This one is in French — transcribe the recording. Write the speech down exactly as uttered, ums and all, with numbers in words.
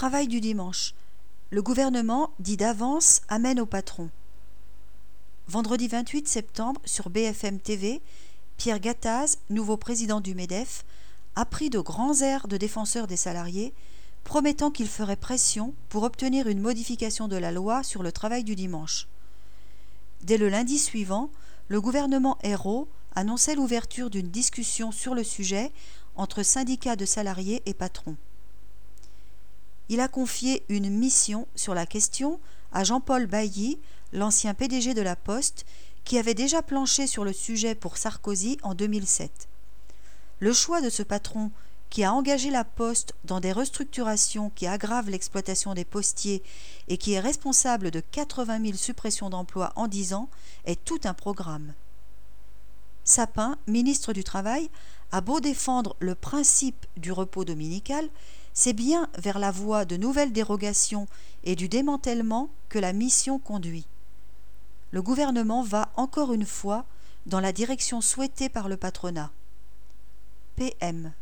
Travail du dimanche. Le gouvernement dit d'avance amène au patron. Vendredi vingt-huit septembre, sur B F M T V, Pierre Gattaz, nouveau président du MEDEF, a pris de grands airs de défenseur des salariés, promettant qu'il ferait pression pour obtenir une modification de la loi sur le travail du dimanche. Dès le lundi suivant, le gouvernement Ayrault annonçait l'ouverture d'une discussion sur le sujet entre syndicats de salariés et patrons. Il a confié une mission sur la question à Jean-Paul Bailly, l'ancien P D G de la Poste, qui avait déjà planché sur le sujet pour Sarkozy en deux mille sept. Le choix de ce patron, qui a engagé la Poste dans des restructurations qui aggravent l'exploitation des postiers et qui est responsable de quatre-vingt mille suppressions d'emplois en dix ans, est tout un programme. Sapin, ministre du Travail, a beau défendre le principe du repos dominical, c'est bien vers la voie de nouvelles dérogations et du démantèlement que la mission conduit. Le gouvernement va encore une fois dans la direction souhaitée par le patronat. P M